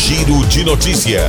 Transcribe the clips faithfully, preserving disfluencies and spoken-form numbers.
Giro de Notícia.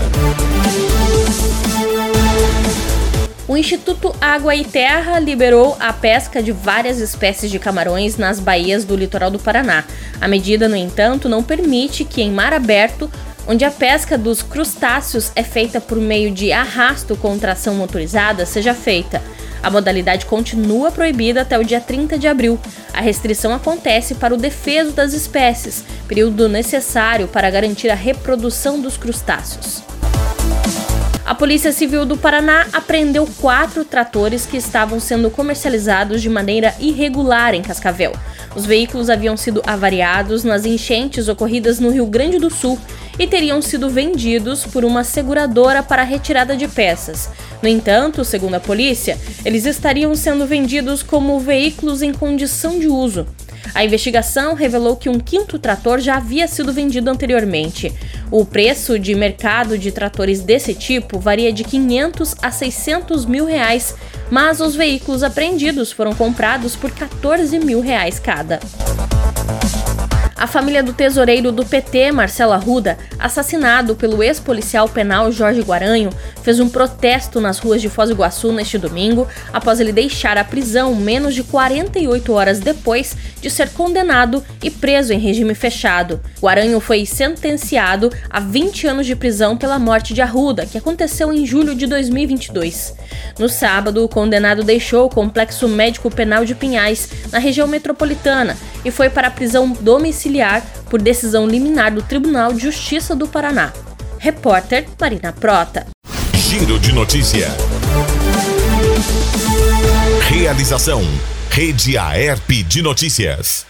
O Instituto Água e Terra liberou a pesca de várias espécies de camarões nas baías do litoral do Paraná. A medida, no entanto, não permite que em mar aberto, onde a pesca dos crustáceos é feita por meio de arrasto com tração motorizada, seja feita. A modalidade continua proibida até o dia trinta de abril. A restrição acontece para o defeso das espécies, período necessário para garantir a reprodução dos crustáceos. A Polícia Civil do Paraná apreendeu quatro tratores que estavam sendo comercializados de maneira irregular em Cascavel. Os veículos haviam sido avariados nas enchentes ocorridas no Rio Grande do Sul e teriam sido vendidos por uma seguradora para retirada de peças. No entanto, segundo a polícia, eles estariam sendo vendidos como veículos em condição de uso. A investigação revelou que um quinto trator já havia sido vendido anteriormente. O preço de mercado de tratores desse tipo varia de quinhentos a seiscentos mil reais, mas os veículos apreendidos foram comprados por quatorze mil reais cada. A família do tesoureiro do P T, Marcelo Arruda, assassinado pelo ex-policial penal Jorge Guaranho, fez um protesto nas ruas de Foz do Iguaçu neste domingo, após ele deixar a prisão menos de quarenta e oito horas depois de ser condenado e preso em regime fechado. Guaranho foi sentenciado a vinte anos de prisão pela morte de Arruda, que aconteceu em julho de dois mil e vinte e dois. No sábado, o condenado deixou o Complexo Médico Penal de Pinhais, na região metropolitana, e foi para a prisão domiciliar por decisão liminar do Tribunal de Justiça do Paraná. Repórter Marina Prota. Giro de Notícia. Realização: Rede Aerp de Notícias.